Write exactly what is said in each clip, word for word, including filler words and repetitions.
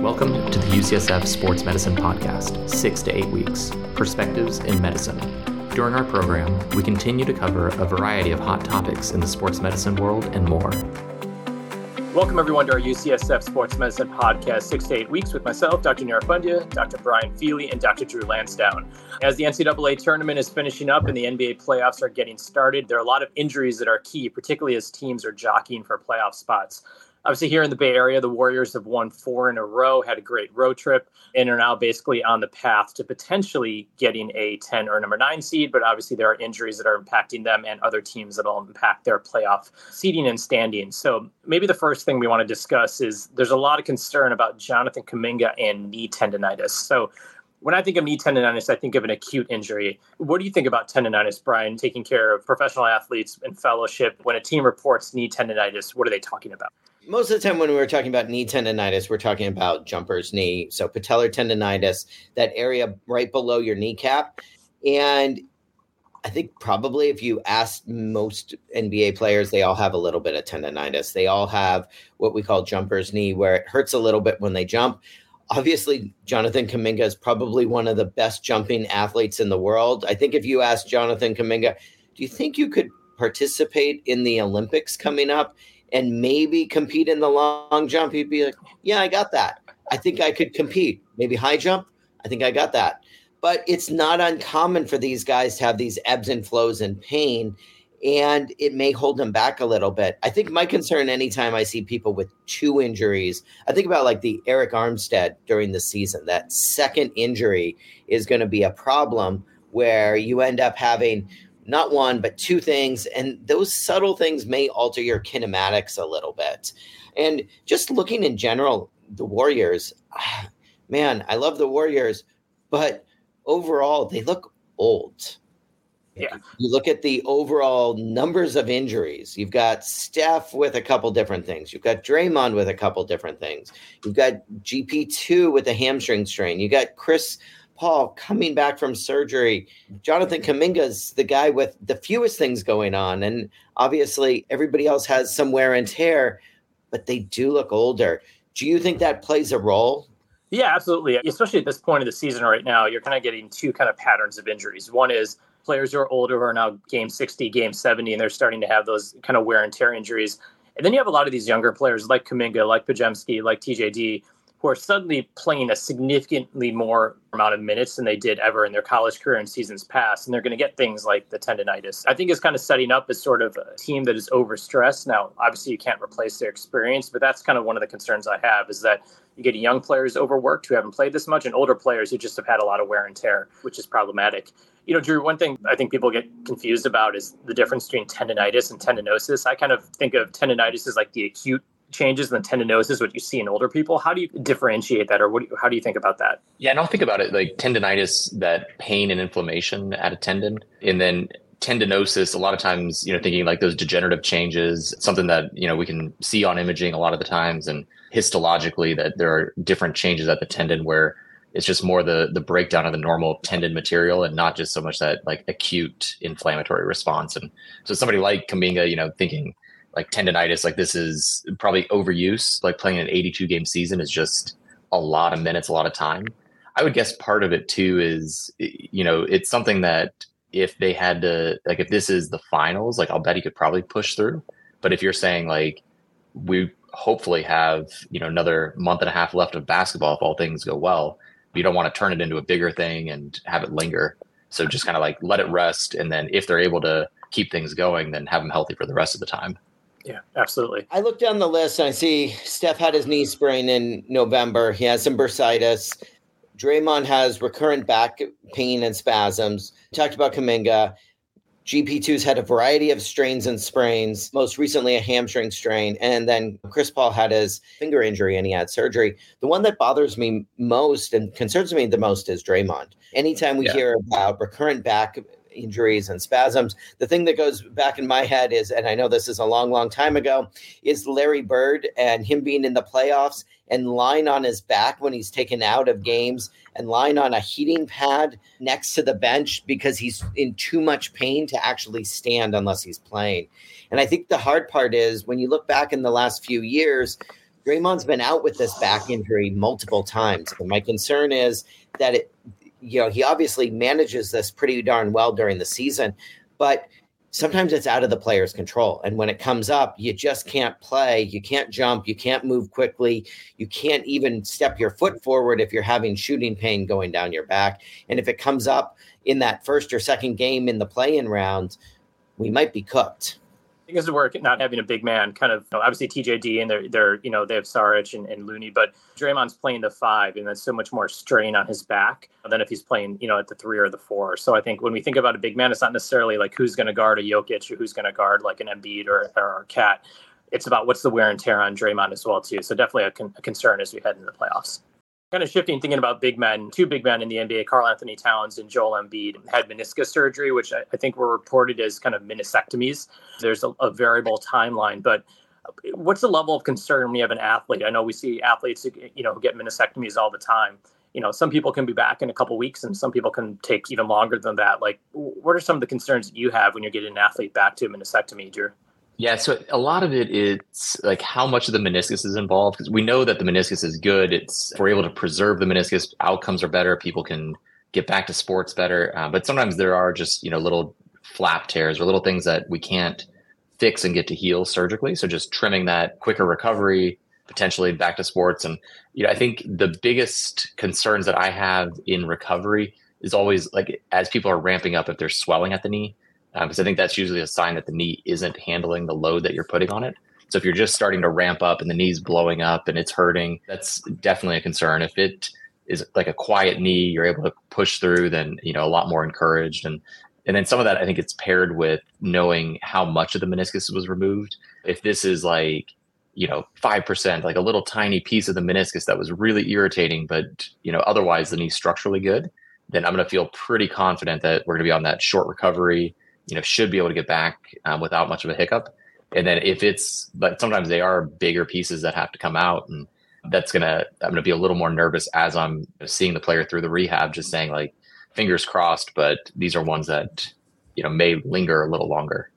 Welcome to the U C S F Sports Medicine Podcast, six to eight weeks, Perspectives in Medicine. During our program, we continue to cover a variety of hot topics in the sports medicine world and more. Welcome, everyone, to our U C S F Sports Medicine Podcast, six to eight weeks with myself, Doctor Nirapundia, Doctor Brian Feely, and Doctor Drew Lansdowne. As the N C double A tournament is finishing up and the N B A playoffs are getting started, there are a lot of injuries that are key, particularly as teams are jockeying for playoff spots. Obviously, here in the Bay Area, the Warriors have won four in a row, had a great road trip, and are now basically on the path to potentially getting a ten or number nine seed. But obviously, there are injuries that are impacting them and other teams that will impact their playoff seeding and standing. So maybe the first thing we want to discuss is there's a lot of concern about Jonathan Kuminga and knee tendonitis. So when I think of knee tendonitis, I think of an acute injury. What do you think about tendonitis, Brian, taking care of professional athletes in fellowship? When a team reports knee tendonitis, what are they talking about? Most of the time when we're talking about knee tendonitis, we're talking about jumper's knee. So patellar tendonitis, that area right below your kneecap. And I think probably if you ask most N B A players, they all have a little bit of tendonitis. They all have what we call jumper's knee, where it hurts a little bit when they jump. Obviously, Jonathan Kuminga is probably one of the best jumping athletes in the world. I think if you ask Jonathan Kuminga, do you think you could participate in the Olympics coming up and maybe compete in the long jump? He'd be like, yeah, I got that. I think I could compete. Maybe high jump. I think I got that. But it's not uncommon for these guys to have these ebbs and flows and pain, and it may hold them back a little bit. I think my concern anytime I see people with two injuries, I think about like the Eric Armstead during the season. That second injury is going to be a problem where you end up having not one, but two things. And those subtle things may alter your kinematics a little bit. And just looking in general, the Warriors, man, I love the Warriors, but overall, they look old. Yeah. You look at the overall numbers of injuries. You've got Steph with a couple different things. You've got Draymond with a couple different things. You've got G P two with a hamstring strain. You got Chris Paul coming back from surgery. Jonathan Kuminga's the guy with the fewest things going on. And obviously everybody else has some wear and tear, but they do look older. Do you think that plays a role? Yeah, absolutely. Especially at this point of the season right now, you're kind of getting two kind of patterns of injuries. One is players who are older who are now game sixty, game seventy, and they're starting to have those kind of wear and tear injuries. And then you have a lot of these younger players like Kuminga, like Podziemski, like T J D, who are suddenly playing a significantly more amount of minutes than they did ever in their college career in seasons past. And they're going to get things like the tendonitis. I think it's kind of setting up as sort of a team that is overstressed. Now, obviously, you can't replace their experience, but that's kind of one of the concerns I have is that you get young players overworked who haven't played this much and older players who just have had a lot of wear and tear, which is problematic. You know, Drew, one thing I think people get confused about is the difference between tendonitis and tendinosis. I kind of think of tendonitis as like the acute changes in the tendinosis, what you see in older people. How do you differentiate that, or what? Do you, how do you think about that? Yeah, I don't think about it like tendonitis, that pain and inflammation at a tendon, and then tendinosis. A lot of times, you know, thinking like those degenerative changes, something that you know we can see on imaging a lot of the times, and histologically that there are different changes at the tendon where it's just more the the breakdown of the normal tendon material and not just so much that like acute inflammatory response. And so somebody like Kuminga, you know, thinking like tendonitis, like this is probably overuse, like playing an eighty-two game season is just a lot of minutes, a lot of time. I would guess part of it too is, you know, it's something that if they had to, like, if this is the finals, like I'll bet he could probably push through. But if you're saying like, we hopefully have, you know, another month and a half left of basketball, if all things go well, you don't want to turn it into a bigger thing and have it linger. So just kind of like let it rest. And then if they're able to keep things going, then have them healthy for the rest of the time. Yeah, absolutely. I look down the list and I see Steph had his knee sprain in November. He has some bursitis. Draymond has recurrent back pain and spasms. We talked about Kuminga. G P two's had a variety of strains and sprains, most recently a hamstring strain. And then Chris Paul had his finger injury and he had surgery. The one that bothers me most and concerns me the most is Draymond. Anytime we yeah. hear about recurrent back injuries and spasms, the thing that goes back in my head is, and I know this is a long, long time ago, is Larry Bird and him being in the playoffs and lying on his back when he's taken out of games and lying on a heating pad next to the bench because he's in too much pain to actually stand unless he's playing. And I think the hard part is when you look back in the last few years, Draymond's been out with this back injury multiple times. And my concern is that it, you know, he obviously manages this pretty darn well during the season, but sometimes it's out of the player's control. And when it comes up, you just can't play. You can't jump. You can't move quickly. You can't even step your foot forward if you're having shooting pain going down your back. And if it comes up in that first or second game in the play-in round, we might be cooked. I think this is where not having a big man kind of, you know, obviously T J D and they're, they're, you know, they have Saric and, and Looney, but Draymond's playing the five and that's so much more strain on his back than if he's playing, you know, at the three or the four. So I think when we think about a big man, it's not necessarily like who's going to guard a Jokic or who's going to guard like an Embiid or, or a Cat. It's about what's the wear and tear on Draymond as well, too. So definitely a, con- a concern as we head into the playoffs. Kind of shifting, thinking about big men, two big men in the N B A, Karl Anthony Towns and Joel Embiid, had meniscus surgery, which I, I think were reported as kind of meniscectomies. There's a, a variable timeline, but what's the level of concern when you have an athlete? I know we see athletes, you know, who get meniscectomies all the time. You know, some people can be back in a couple of weeks and some people can take even longer than that. Like, what are some of the concerns that you have when you're getting an athlete back to a meniscectomy, Drew? Yeah, so a lot of it is like how much of the meniscus is involved, because we know that the meniscus is good. It's if we're able to preserve the meniscus, outcomes are better. People can get back to sports better. Uh, but sometimes there are just, you know, little flap tears or little things that we can't fix and get to heal surgically. So just trimming that, quicker recovery, potentially back to sports. And, you know, I think the biggest concerns that I have in recovery is always like as people are ramping up, if there's swelling at the knee. Um, because I think that's usually a sign that the knee isn't handling the load that you're putting on it. So if you're just starting to ramp up and the knee's blowing up and it's hurting, that's definitely a concern. If it is like a quiet knee, you're able to push through, then, you know, a lot more encouraged. And and then some of that, I think it's paired with knowing how much of the meniscus was removed. If this is like, you know, five percent, like a little tiny piece of the meniscus that was really irritating, but, you know, otherwise the knee's structurally good, then I'm going to feel pretty confident that we're going to be on that short recovery, you know, should be able to get back um, without much of a hiccup. And then if it's, but sometimes they are bigger pieces that have to come out, and that's going to, I'm going to be a little more nervous as I'm seeing the player through the rehab, just saying like, fingers crossed, but these are ones that, you know, may linger a little longer.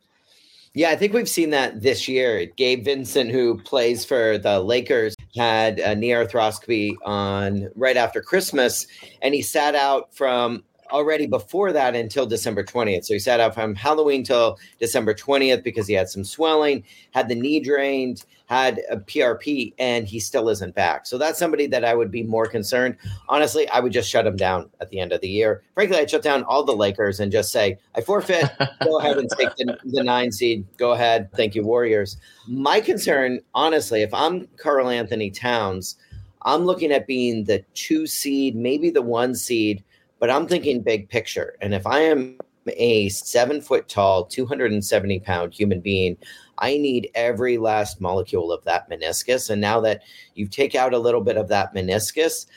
Yeah, I think we've seen that this year. Gabe Vincent, who plays for the Lakers, had a knee arthroscopy on right after Christmas, and he sat out from already before that until December twentieth. So he sat out from Halloween till December twentieth because he had some swelling, had the knee drained, had a P R P, and he still isn't back. So that's somebody that I would be more concerned. Honestly, I would just shut him down at the end of the year. Frankly, I'd shut down all the Lakers and just say, I forfeit. Go ahead and take the, the nine seed. Go ahead. Thank you, Warriors. My concern, honestly, if I'm Karl Anthony Towns, I'm looking at being the two seed, maybe the one seed, but I'm thinking big picture. And if I am a seven foot tall, two hundred seventy pound human being, I need every last molecule of that meniscus. And now that you take out a little bit of that meniscus,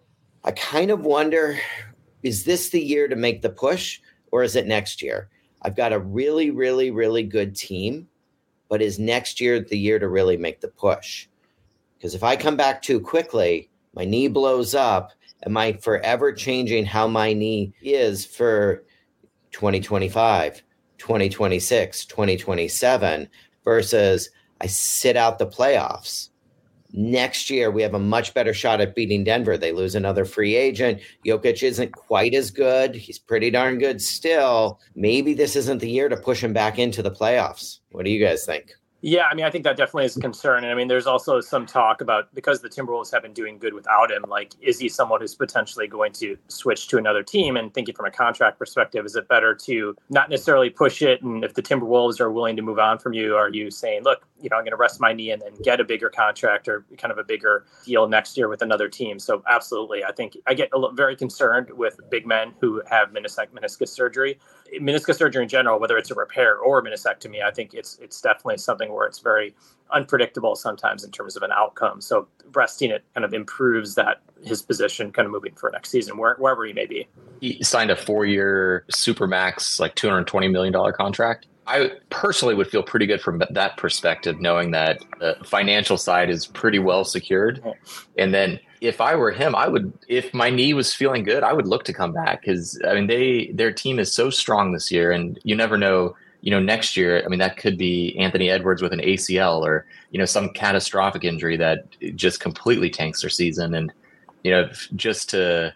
I kind of wonder, is this the year to make the push, or is it next year? I've got a really, really, really good team, but is next year the year to really make the push? Because if I come back too quickly, my knee blows up. Am I forever changing how my knee is for twenty twenty-five, twenty twenty-six, twenty twenty-seven versus I sit out the playoffs? Next year, we have a much better shot at beating Denver. They lose another free agent. Jokic isn't quite as good. He's pretty darn good still. Maybe this isn't the year to push him back into the playoffs. What do you guys think? Yeah, I mean, I think that definitely is a concern. And I mean, there's also some talk about, because the Timberwolves have been doing good without him, like, is he someone who's potentially going to switch to another team? And thinking from a contract perspective, is it better to not necessarily push it? And if the Timberwolves are willing to move on from you, are you saying, look, you know, I'm going to rest my knee and then get a bigger contract or kind of a bigger deal next year with another team? So absolutely. I think I get a little, very concerned with big men who have meniscus, meniscus surgery. Meniscus surgery in general, whether it's a repair or a meniscectomy, I think it's it's definitely something where it's very unpredictable sometimes in terms of an outcome. So resting it kind of improves that his position kind of moving for next season, where, wherever he may be. He signed a four-year supermax, like two hundred twenty million dollars contract. I personally would feel pretty good from that perspective, knowing that the financial side is pretty well secured. And then if I were him, I would, if my knee was feeling good, I would look to come back, because I mean, they, their team is so strong this year, and you never know, you know, next year, I mean, that could be Anthony Edwards with an A C L or, you know, some catastrophic injury that just completely tanks their season. And, you know, just to,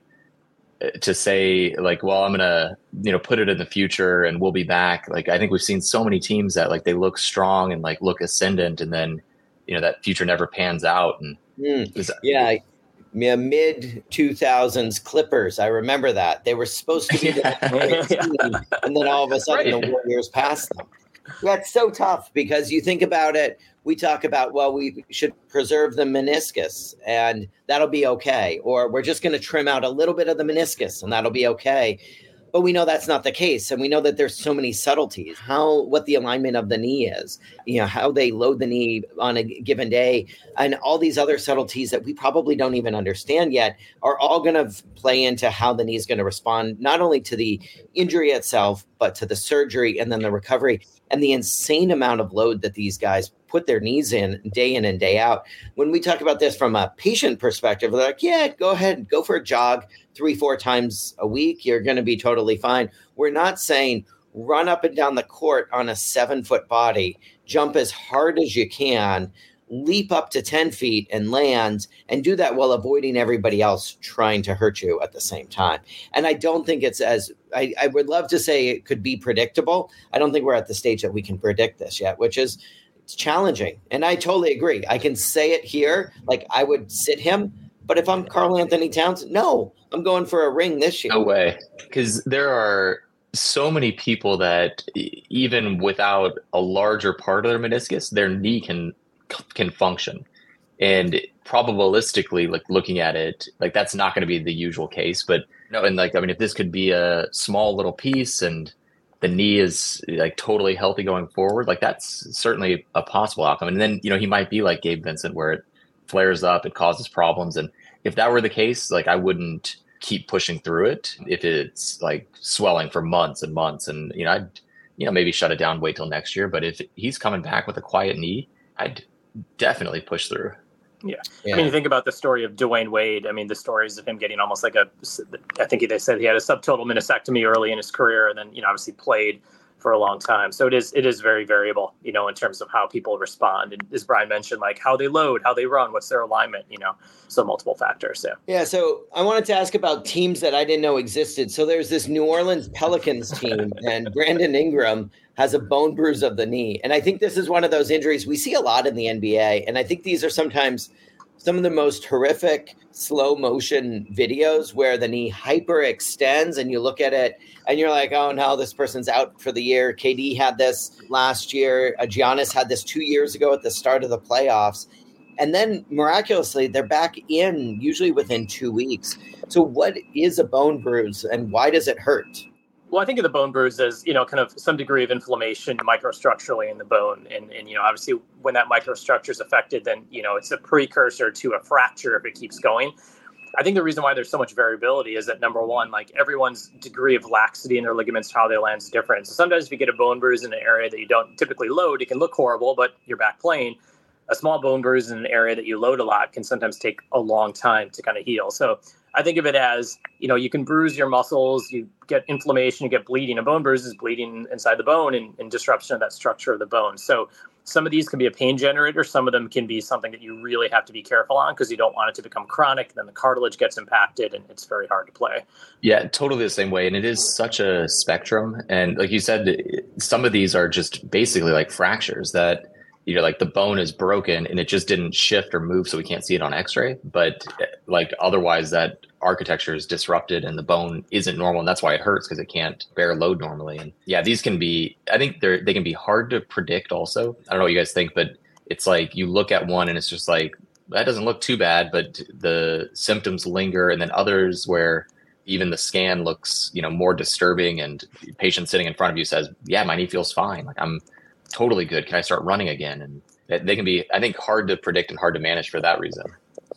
to say like, well, I'm going to, you know, put it in the future and we'll be back. Like, I think we've seen so many teams that like, they look strong and like look ascendant, and then, you know, that future never pans out. And mm. yeah, yeah, mid two thousands Clippers. I remember that they were supposed to be the team, and then all of a sudden right. the Warriors passed them. That's so tough because you think about it. We talk about, well, we should preserve the meniscus and that'll be okay. Or we're just going to trim out a little bit of the meniscus and that'll be okay. But we know that's not the case. And we know that there's so many subtleties, how, what the alignment of the knee is, you know, how they load the knee on a given day, and all these other subtleties that we probably don't even understand yet are all going to play into how the knee is going to respond, not only to the injury itself, but to the surgery and then the recovery and the insane amount of load that these guys put their knees in day in and day out. When we talk about this from a patient perspective, they're like, yeah, go ahead, go for a jog three, four times a week. You're going to be totally fine. We're not saying run up and down the court on a seven foot body, jump as hard as you can, leap up to ten feet and land, and do that while avoiding everybody else trying to hurt you at the same time. And I don't think it's as, I, I would love to say it could be predictable. I don't think we're at the stage that we can predict this yet, which is, it's challenging. And I totally agree. I can say it here, like I would sit him, but if I'm Karl Anthony Towns, no, I'm going for a ring this year. No way. Because there are so many people that even without a larger part of their meniscus, their knee can can function. And probabilistically, like looking at it, like that's not going to be the usual case. But no, and like, I mean, if this could be a small little piece and the knee is like totally healthy going forward, like that's certainly a possible outcome. And then, you know, he might be like Gabe Vincent where it flares up, it causes problems. And if that were the case, like I wouldn't keep pushing through it if it's like swelling for months and months. And, you know, I'd, you know, maybe shut it down, wait till next year. But if he's coming back with a quiet knee, I'd definitely push through. Yeah. yeah. I mean, you think about the story of Dwayne Wade. I mean, the stories of him getting almost like a, I think they said he had a subtotal meniscectomy early in his career, and then, you know, obviously played for a long time. So it is, it is very variable, you know, in terms of how people respond. And as Brian mentioned, like how they load, how they run, what's their alignment, you know, so multiple factors. So. Yeah. So I wanted to ask about teams that I didn't know existed. So there's this New Orleans Pelicans team, and Brandon Ingram has a bone bruise of the knee. And I think this is one of those injuries we see a lot in the N B A. And I think these are sometimes some of the most horrific slow motion videos where the knee hyperextends and you look at it and you're like, oh no, this person's out for the year. K D had this last year. Uh, Giannis had this two years ago at the start of the playoffs. And then miraculously, they're back in usually within two weeks. So what is a bone bruise and why does it hurt? Well, I think of the bone bruise as, you know, kind of some degree of inflammation microstructurally in the bone. And, and, you know, obviously when that microstructure is affected, then, you know, it's a precursor to a fracture if it keeps going. I think the reason why there's so much variability is that, number one, like everyone's degree of laxity in their ligaments, how they land is different. So sometimes if you get a bone bruise in an area that you don't typically load, it can look horrible, but you're back playing. A small bone bruise in an area that you load a lot can sometimes take a long time to kind of heal. So I think of it as, you know, you can bruise your muscles, you get inflammation, you get bleeding. A bone bruise is bleeding inside the bone and, and disruption of that structure of the bone. So some of these can be a pain generator. Some of them can be something that you really have to be careful on because you don't want it to become chronic. Then the cartilage gets impacted and it's very hard to play. Yeah, totally the same way. And it is such a spectrum. And like you said, some of these are just basically like fractures that, you know, like the bone is broken and it just didn't shift or move, so we can't see it on x-ray. But like otherwise that architecture is disrupted and the bone isn't normal. And that's why it hurts, because it can't bear load normally. And yeah, these can be, I think they're, they can be hard to predict also. I don't know what you guys think, but it's like you look at one and it's just like, that doesn't look too bad, but the symptoms linger. And then others where even the scan looks, you know, more disturbing, and the patient sitting in front of you says, yeah, my knee feels fine. Like I'm totally good. Can I start running again? And they can be, I think, hard to predict and hard to manage for that reason.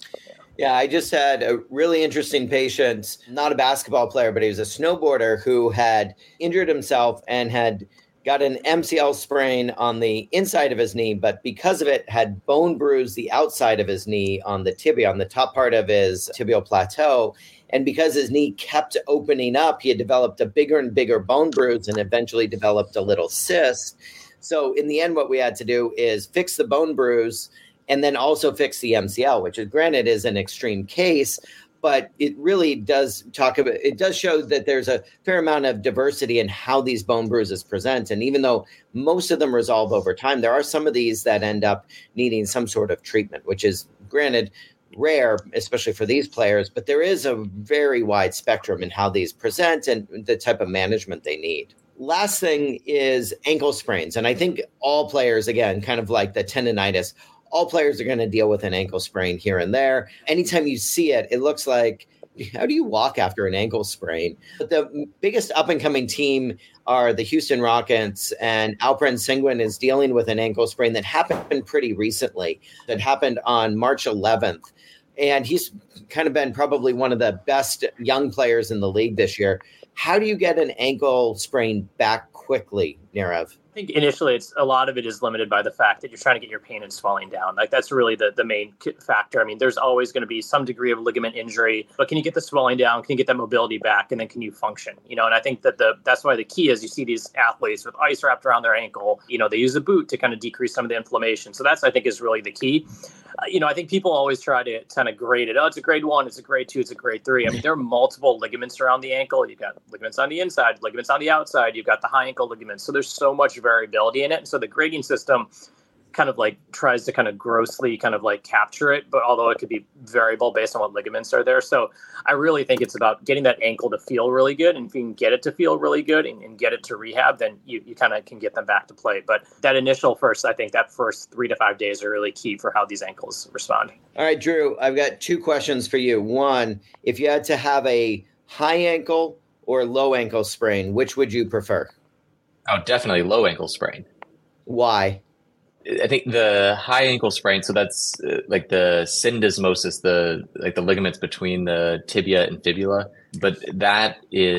Yeah, I just had a really interesting patient, not a basketball player, but he was a snowboarder who had injured himself and had got an M C L sprain on the inside of his knee, but because of it had bone bruised the outside of his knee on the tibia, on the top part of his tibial plateau. And because his knee kept opening up, he had developed a bigger and bigger bone bruise and eventually developed a little cyst. So in the end, what we had to do is fix the bone bruise and then also fix the M C L, which is granted is an extreme case, but it really does talk about, it does show that there's a fair amount of diversity in how these bone bruises present. And even though most of them resolve over time, there are some of these that end up needing some sort of treatment, which is granted rare, especially for these players, but there is a very wide spectrum in how these present and the type of management they need. Last thing is ankle sprains. And I think all players, again, kind of like the tendonitis, all players are going to deal with an ankle sprain here and there. Anytime you see it, it looks like, how do you walk after an ankle sprain? But the biggest up-and-coming team are the Houston Rockets, and Alperen Sengun is dealing with an ankle sprain that happened pretty recently, that happened on March eleventh. And he's kind of been probably one of the best young players in the league this year. How do you get an ankle sprain back quickly, Nirav? I think initially it's a lot of it is limited by the fact that you're trying to get your pain and swelling down. Like that's really the, the main factor. I mean, there's always going to be some degree of ligament injury, but can you get the swelling down? Can you get that mobility back? And then can you function? You know, and I think that the that's why the key is you see these athletes with ice wrapped around their ankle. You know, they use a boot to kind of decrease some of the inflammation. So that's, I think, is really the key. Uh, you know, I think people always try to kind of grade it. Oh, it's a grade one, it's a grade two, it's a grade three. I mean, there are multiple ligaments around the ankle. You've got ligaments on the inside, ligaments on the outside. You've got the high ankle ligaments. So there's so much variability in it. And so the grading system kind of like tries to kind of grossly kind of like capture it, but although it could be variable based on what ligaments are there. So I really think it's about getting that ankle to feel really good. And if you can get it to feel really good and, and get it to rehab, then you, you kind of can get them back to play. But that initial first, I think that first three to five days are really key for how these ankles respond. All right, Drew, I've got two questions for you. One, if you had to have a high ankle or low ankle sprain, which would you prefer? Oh, definitely low ankle sprain. Why? I think the high ankle sprain, so that's uh, like the syndesmosis, the like the ligaments between the tibia and fibula, but that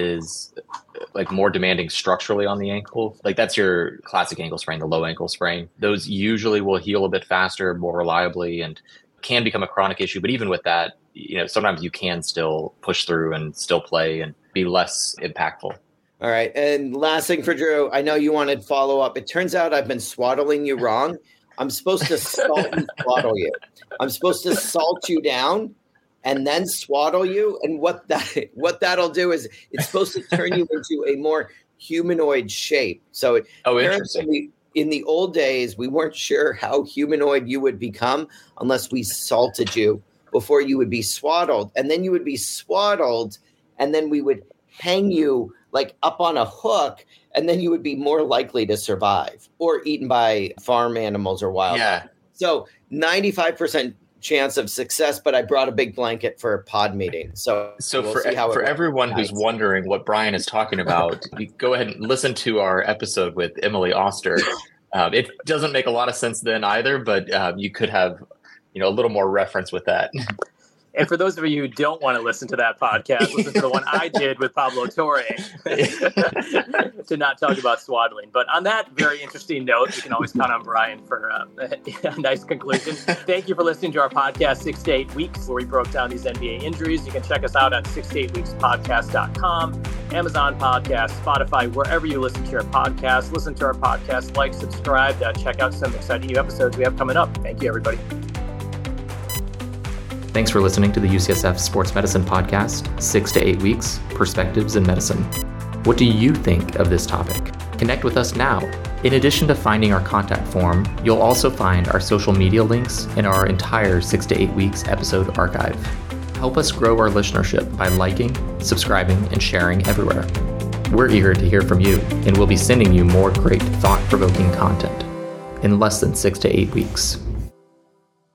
is like more demanding structurally on the ankle. Like that's your classic ankle sprain, the low ankle sprain. Those usually will heal a bit faster, more reliably, and can become a chronic issue. But even with that, you know, sometimes you can still push through and still play and be less impactful. All right. And last thing for Drew, I know you wanted follow up. It turns out I've been swaddling you wrong. I'm supposed to salt and swaddle you. I'm supposed to salt you down and then swaddle you. And what that what that'll do is it's supposed to turn you into a more humanoid shape. So oh, interesting. In the old days, we weren't sure how humanoid you would become unless we salted you before you would be swaddled. And then you would be swaddled, and then we would hang you like up on a hook, and then you would be more likely to survive or eaten by farm animals or wildlife. Yeah. So ninety-five percent chance of success, but I brought a big blanket for a pod meeting. So, so we'll for, for everyone nice. who's wondering what Brian is talking about, you go ahead and listen to our episode with Emily Oster. Um, it doesn't make a lot of sense then either, but um, you could have, you know, a little more reference with that. And for those of you who don't want to listen to that podcast, listen to the one I did with Pablo Torre to not talk about swaddling. But on that very interesting note, you can always count on Brian for uh, a nice conclusion. Thank you for listening to our podcast, Six to Eight Weeks, where we broke down these N B A injuries. You can check us out at six to eight weeks podcast dot com, Amazon Podcast, Spotify, wherever you listen to your podcast. Listen to our podcast, like, subscribe, uh, check out some exciting new episodes we have coming up. Thank you, everybody. Thanks for listening to the U C S F Sports Medicine Podcast, Six to Eight Weeks, Perspectives in Medicine. What do you think of this topic? Connect with us now. In addition to finding our contact form, you'll also find our social media links in our entire Six to Eight Weeks episode archive. Help us grow our listenership by liking, subscribing, and sharing everywhere. We're eager to hear from you, and we'll be sending you more great thought-provoking content in less than six to eight weeks.